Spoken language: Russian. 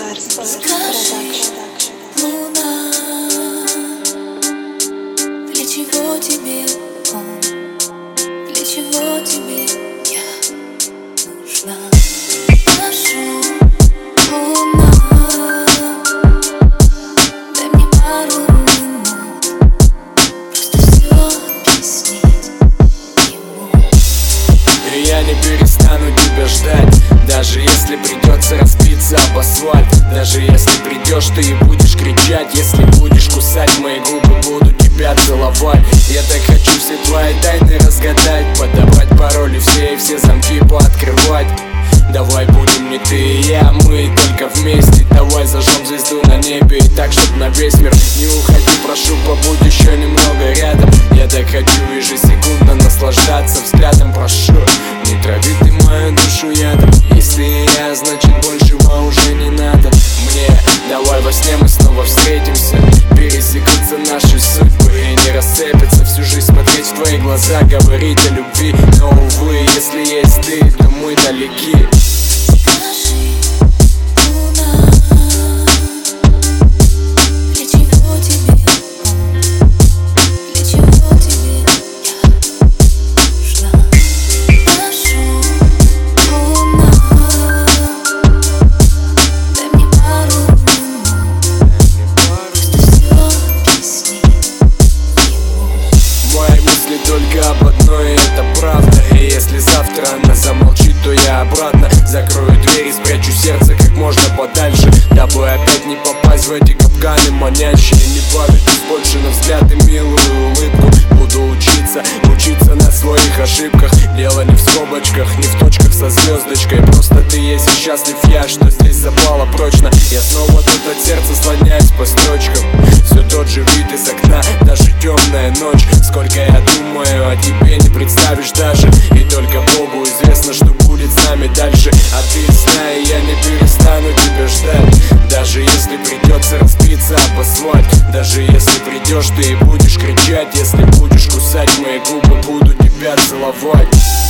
Скажи, луна, для чего тебе он? Для чего тебе я нужна? Прошу, луна, дай мне пару минут, просто все объяснить ему. И я не перестану тебя ждать, даже если придется разбиться об асфальт. Даже если придешь ты и будешь кричать, если будешь кусать мои губы, буду тебя целовать. Я так хочу все твои тайны разгадать, подобрать пароли все и все замки пооткрывать. Давай будем не ты и я, мы только вместе. Давай зажжем звезду на небе и так, чтоб на весь мир. Не уходи, прошу, побудь еще немного рядом. Я так хочу ежесекундно наслаждаться взглядом. Прошу, не трави ты мою душу ядом. Если я, значит большего уже не надо мне. Давай во сне мы снова встретимся, пересекутся наши судьбы и не рассыпятся. Всю жизнь смотреть в твои глаза, говорить о любви. Но, увы, если есть ты, то мы далеки. Скажи, луна, для чего тебе он? Для чего тебе я нужна? Прошу, луна, дай мне пару минут, просто все объяснить ему. Мои мысли только об одной, и это правда. И если завтра она замолчит, то я обратно закрою дверь и спрячу сердце как можно подальше, дабы опять не попасть в эти капканы манящие. Не поведусь больше на взгляд и милую улыбку. Буду учиться на своих ошибках. Дело не в скобочках, не в точках со звездочкой. Просто ты есть и счастлив я, что здесь запало прочно. Я снова тут от сердца слоняюсь по строчкам. Все тот же вид из окна, даже темная ночь. Сколько я думаю о тебе, не представишь даже. И только Богу известно, что будет с нами дальше. А ты знай, я не перестану тебя ждать, даже если придется разбиться об асфальт. Даже если придешь ты и будешь кричать, если будешь кусать мои губы, буду тебя целовать.